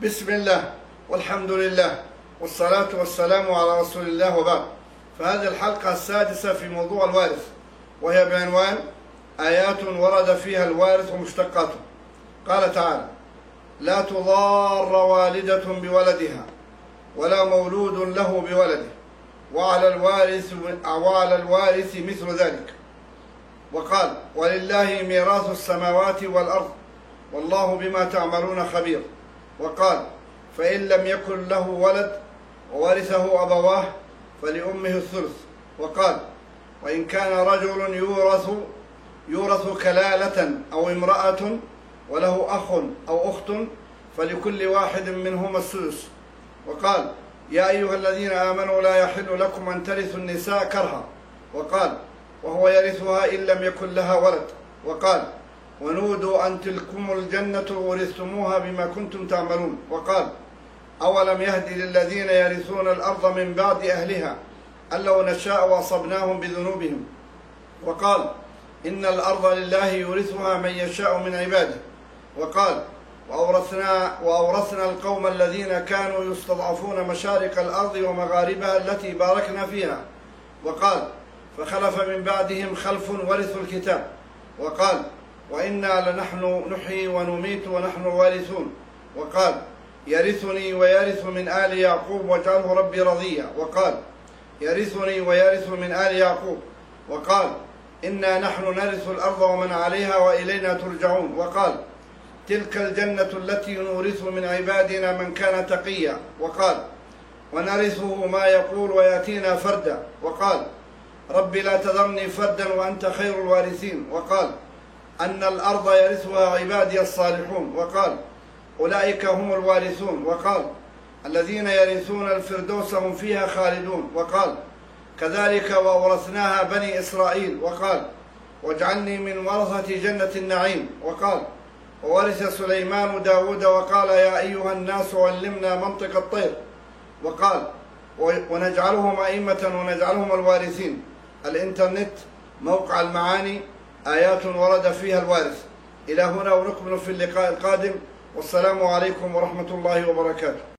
بسم الله والحمد لله والصلاة والسلام على رسول الله وبعد. فهذه الحلقة السادسة في موضوع الوارث، وهي بعنوان آيات ورد فيها الوارث ومشتقاته. قال تعالى: لا تضار والدة بولدها ولا مولود له بولده وعلى الوارث مثل ذلك. وقال: ولله ميراث السماوات والأرض والله بما تعملون خبير. وقال: فإن لم يكن له ولد وورثه أبواه فلأمه الثلث. وقال: وإن كان رجل يورث كلالة أو امرأة وله أخ أو أخت فلكل واحد منهما السدس. وقال: يا أيها الذين آمنوا لا يحل لكم أن ترثوا النساء كرها. وقال: وهو يرثها إن لم يكن لها ولد. وقال: ونودوا أن تلكم الجنة ورثتموها بما كنتم تعملون. وقال: أولم يهد للذين يرثون الأرض من بعد أهلها أن لو نشاء وأصبناهم بذنوبهم. وقال: إن الأرض لله يورثها من يشاء من عباده. وقال: وأورثنا القوم الذين كانوا يستضعفون مشارق الأرض ومغاربها التي باركنا فيها. وقال: فخلف من بعدهم خلف ورثوا الكتاب. وقال: وإنا لنحن نحيي ونميت ونحن الوارثون. وقال: يرثني ويرث من آل يعقوب واجعله ربي رضيا. وقال: يرثني ويرث من آل يعقوب. وقال: إنا نحن نرث الأرض ومن عليها وإلينا ترجعون. وقال: تلك الجنة التي نورث من عبادنا من كان تقيا. وقال: ونرثه ما يقول ويأتينا فردا. وقال: رب لا تذرني فردا وأنت خير الوارثين. وقال: أن الأرض يرثها عبادي الصالحون. وقال: أولئك هم الوارثون. وقال: الذين يرثون الفردوس هم فيها خالدون. وقال: كذلك وأورثناها بني إسرائيل. وقال: واجعلني من ورثة جنة النعيم. وقال: وورث سليمان داود. وقال: يا أيها الناس علمنا منطق الطير. وقال: ونجعلهم أئمة ونجعلهم الوارثين. الإنترنت موقع المعاني، آيات ورد فيها الوارث. إلى هنا ونكمل في اللقاء القادم، والسلام عليكم ورحمة الله وبركاته.